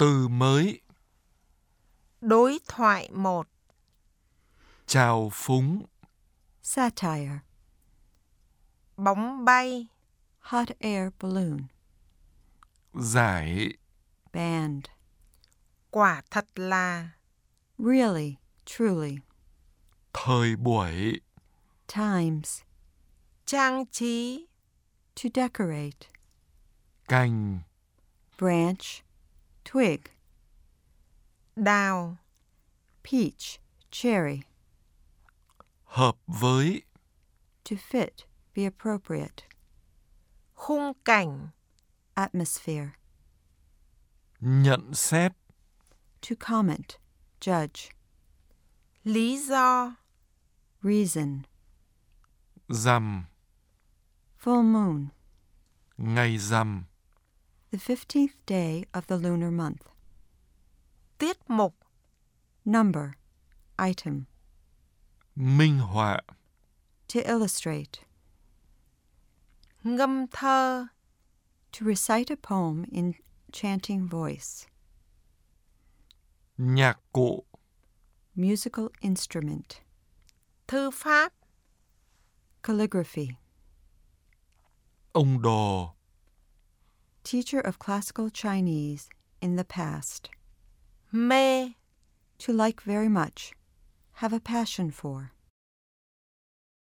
Từ mới. Đối thoại 1. Trào phúng. Satire. Bóng bay. Hot air balloon. Giải. Band. Quả thật là. Really, truly. Thời buổi. Times. Trang trí. To decorate. Cành. Branch. Twig. Đào. Peach. Cherry. Hợp với. To fit. Be appropriate. Khung cảnh. Atmosphere. Nhận xét. To comment. Judge. Lý do. Reason. Rằm. Full moon. Ngày rằm. The 15th day of the lunar month. Tiết mục. Number. Item. Minh họa. To illustrate. Ngâm thơ. To recite a poem in chanting voice. Nhạc cụ. Musical instrument. Thư pháp. Calligraphy. Ông đồ. Teacher of classical Chinese in the past. Mê. To like very much. Have a passion for.